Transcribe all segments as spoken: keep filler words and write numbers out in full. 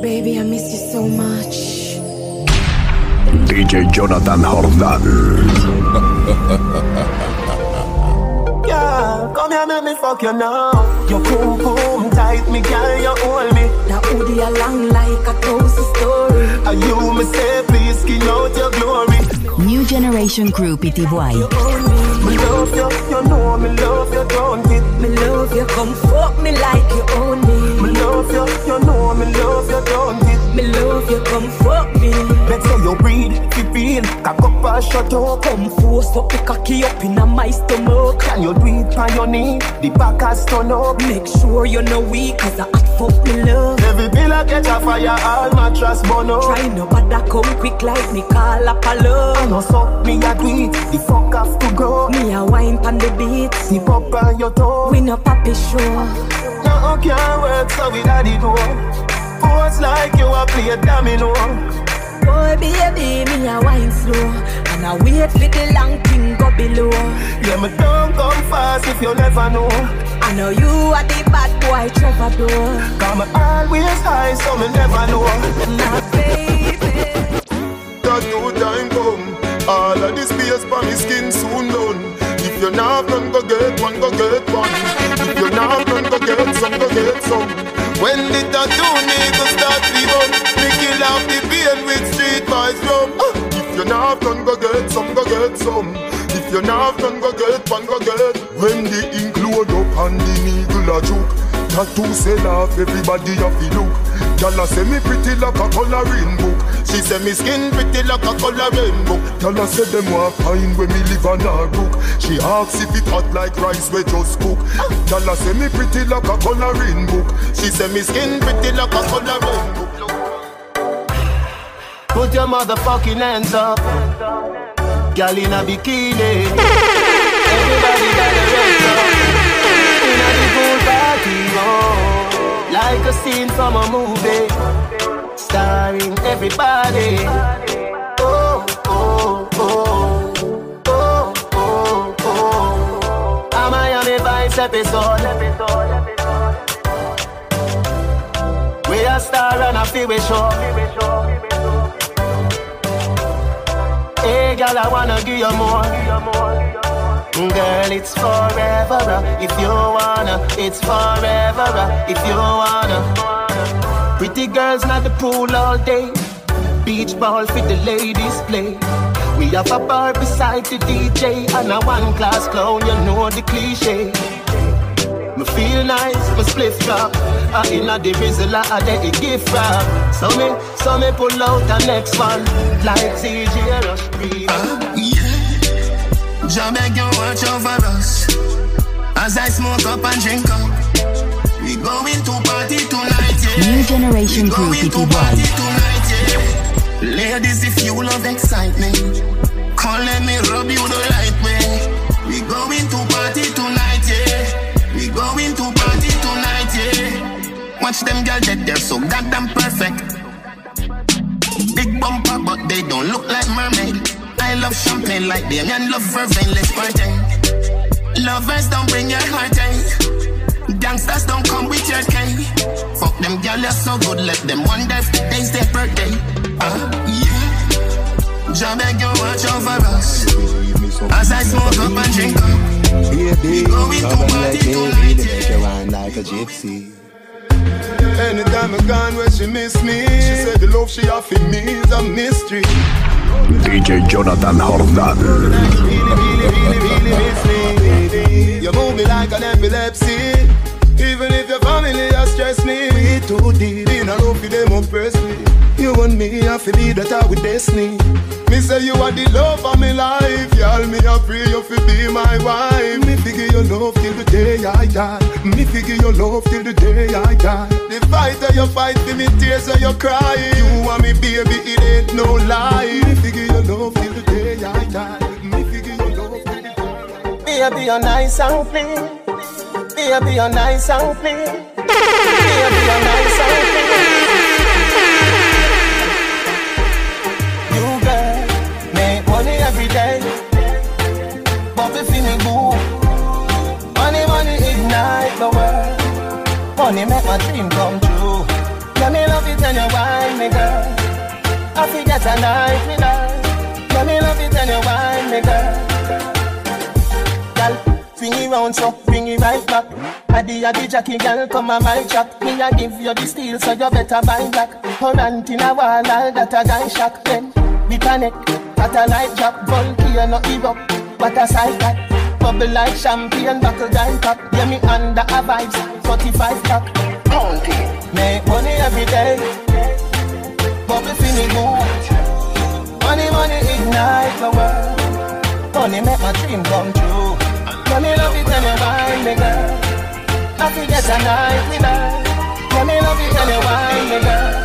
Baby, I miss you so much. D J Jonathan Jordan. Yeah, come here, make me fuck you now. Your boom boom tight, me girl, you hold me. That hoodie along like a cozy story. Are you me say, please skin out your glory. New Generation Crew P T Y. You own me, me love you, you know me love you, don't it? Me love you, come fuck me like you own me. Me love you, you know me love you, don't it? Me love you, come fuck me. Let's say you breathe, you feel, cock up and shut up. Come force up the cocky up in my stomach. Can you do it on your knee? The back has turn up. Make sure you're no weak, cause I hot fuck me love. Every pillar catch a fire, all mattress burn up. Try no bother come quick like me call up a love. I know so, me a do it, the fuck have to go. Me a wine pan the beat. Sip up on your toe. We no papi show. No can't work so we daddy do. Pose like you a play domino. Boy baby, me a wine slow. And I wait for the long thing go below. Yeah, me don't come fast if you never know. I know you are the bad boy Trevor door. Come always high so me never know. My baby. That no time come. All of this space for me skin soon done. If you're not none go get one, go get one. If you're not none go get some, go get some. When the tattoo nigga start the run, me kill off the pain with street boys drum. If you're not none go get some, go get some. If you're not none go get one, go get. When the ink load up and the needle a joke, tattoo sell off, everybody have to look. Y'all say me pretty like a coloring book. She say me skin pretty like a coloring book. Y'all say them want fine when me live on her book. She asks if it hot like rice we just cook. Y'all say me pretty like a coloring book. She say me skin pretty like a coloring book. Put your motherfucking hands up. Girl in a bikini. Everybody better raise up. In a the pool party, oh. Like a scene from a movie, starring everybody. Oh, oh, oh, oh, oh, oh. A Miami Vice episode. We a star on a freeway show. Hey, girl, I wanna give you more. Girl, it's forever if you wanna. It's forever if you wanna. Pretty girls not the pool all day. Beach ball for the ladies play. We have a bar beside the D J and a one class clown, you know the cliche. Me feel nice, me spliff drop. I inna the drizzle, I dey a gift wrap. So me, so me pull out the next one like C J Rush Breeze. Uh, yeah. Jah beg you watch over us as I smoke up and drink up. We going to party tonight, yeah. New Generation Crew P T Y. Yeah. Ladies, if you love excitement, come let me rub you the right way. We going to party tonight, yeah. We going to party tonight, yeah. Watch them girls that they're so goddamn perfect. Big bumper, but they don't look like mermaid. I love champagne like them and love vervain, let's party. Lovers don't bring your heart, eh? Gangsters don't come with your K. Fuck them girls, you're so good, let them wonder if today's their birthday. Uh, yeah. Jah beg you watch over us as I smoke up and drink up. Baby, come and let me lead you, make you run like a gypsy. Anytime I gone where she miss me, she said the love she offered me is a mystery. D J Jonathan Jordan. Really, really, really, really miss me, baby. You move me like an epilepsy. Even if your family has stressed me, we too deep in a love for them oppress me. You and me, I feel be that I with destiny. Me say you are the love of my life. Y'all me I pray you fi be my wife. Me figure your love till the day I die. Me figure your love till the day I die. The fight that you fight for me, tears that you cry. You and me baby, it ain't no lie. Me figure your love till the day I die. Me figure your love till the day I die. Baby, you're nice and clean. Baby, you're nice and clean. Baby, you're nice and clean. You girl, make money every day. But if you me boo, money, money ignite the world. Money make my dream come true. Let me love you when you wine me, girl. I forget a night with her. Let me love it when you wine me, girl. Girl, swing it round so, bring it right back. Addy addy Jackie, girl, come on my track. Me a give you the steel, so you better buy black. Current in a wall, all that a guy shock. Then, bit a neck, that a light drop. Volcano erupt, what a sight that. Bubble like champagne, buckle guy top. Yeah, me under a vibes, forty-five pack. County, make money every day. Bubble feeling good. Money, money ignite the world. Money make my dream come true. Let me love it when you wine me, girl. I forget a night with her. Let me love it when you wine me, girl.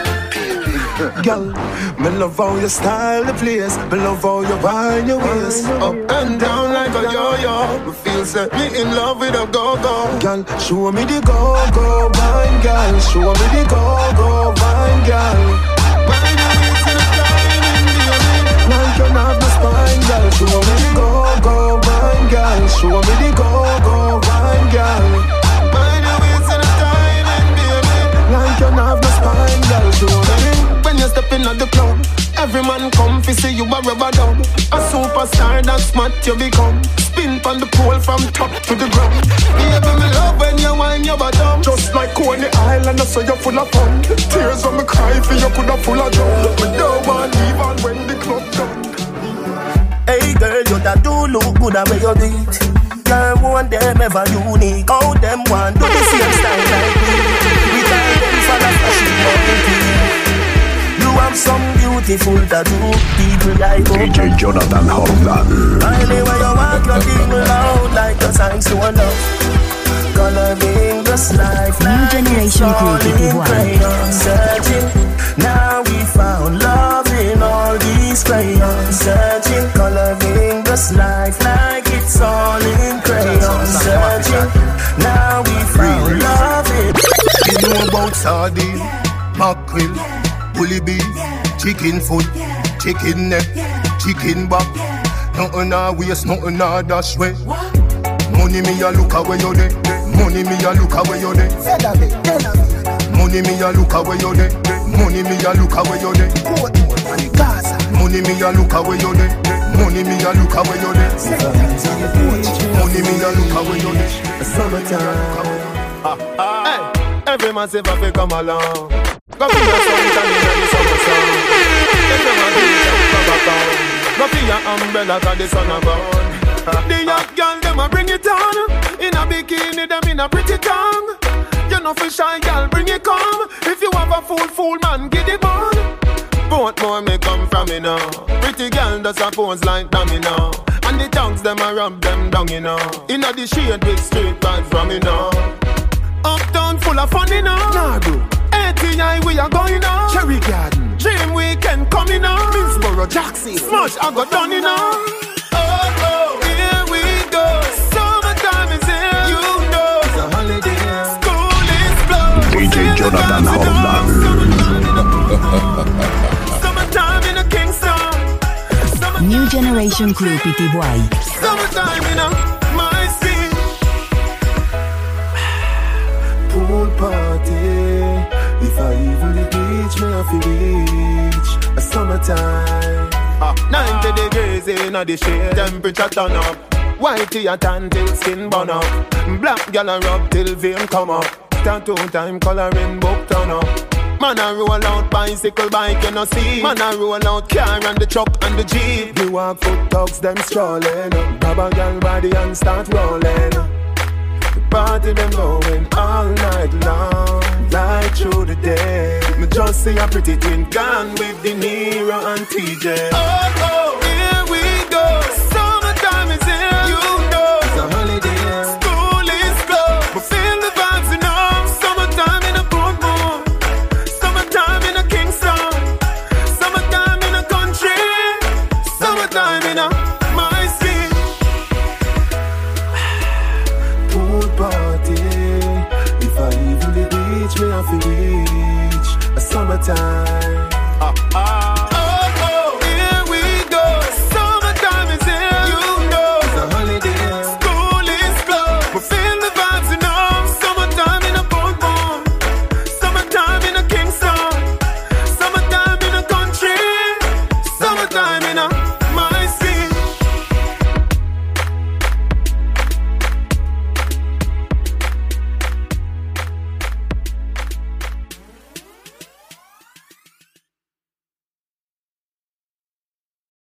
Girl, me love how you style the place. Me love how you wind your waist up and down like a yo-yo. Me feel set me in love with a go-go. Girl, show me the go-go wine, girl. Show me the go-go wine, girl. Wine your waist in a diamond, baby. Like you have the spine, girl. Show me the go-go wine, girl. Show me the go-go wine, girl. Wine your waist in a diamond, baby. Like you have the spine, girl. Show me. When you step in at the club, every man come fi see you a rubber dub. A superstar, that's what you become. Spin on the pole from top to the ground. Baby, me love when you whine your bottom. Just like Coney Island, I saw you full of fun. Tears when me cry for you coulda full of drum. But don't want leave on when the club done. Hey girl, you that do look good at where you do it. Girl, want them ever unique. All them want do the same style like me. We tell them for the fashion quality. You have some beautiful tattoo. People like D J Jonathan Hordan. Finally when you walk your thing loud like a sign to a love. Coloring this life New like generation crew, P T Y. crayons searching. Now we found love in all these crayons searching. Coloring this life like it's all in crayons searching. Now we found love in. You know about sardine, mackerel, bully beef, chicken foot, chicken neck, chicken back. Nothing a waste, nothing a dash way. Money me a look away you dey. Money me a look away you dey. Money me a look away you dey. Money me a look away you dey. Money me a look away you dey. Money me a look away you dey. Money me a look away you dey. Summertime. Hey, every man say fi come along. Come to your sunshine in the summer sun. Every man say come back down. Go for your umbrella 'cause the sun a burn. The young girl them a bring it on. In a bikini them in a pretty tongue. You know for shy girl bring it come. If you have a fool fool man get it on. Both more may come from me now. Pretty girl does a pose like dummy now. And the tongues them a rub them down you know. In a the shade with straight vibes from me now. Uptown full of fun you know. Nah bro. A T I we are going now. Cherry Garden. Dream Weekend coming now. Minsboro, Jackson. Smash I got done you know. Oh oh, here we go. Summertime is here. You know. It's a holiday. School is closed. D J Jonathan Hordan. Summertime in a Kingston. Summertime. New generation crew, P T Y. Summertime in a my city. Pool party. If I even reach me, I feel reach a summertime. Ah, ninety degrees in the shade, temperature turn up. Whitey a tan till skin burn up. Black gal a rub till vein come up. Tattoo time coloring book turn up. Man a roll out bicycle bike you no see. Man a roll out car and the truck and the jeep. You walk foot dogs them strolling. Grab a gal body and start rolling. The party them going all night long. Light through the day. Me just see a pretty twin gone with De Niro and T J. Oh oh, here we go. Summertime is here. You know it's a holiday. School is closed, but feel the vibes you know. Summertime in a Portmore. Summertime in a Kingston. Summertime in a country. Summertime in a my city. Pool party. If I even reach me, I feel reach a summertime. Ah, ah. Oh, oh, here we go. Summertime is here. You know it's a holiday. School is closed, but feel the vibes you know. Summertime in a Portmore. Summertime in a Kingston. designer. My skin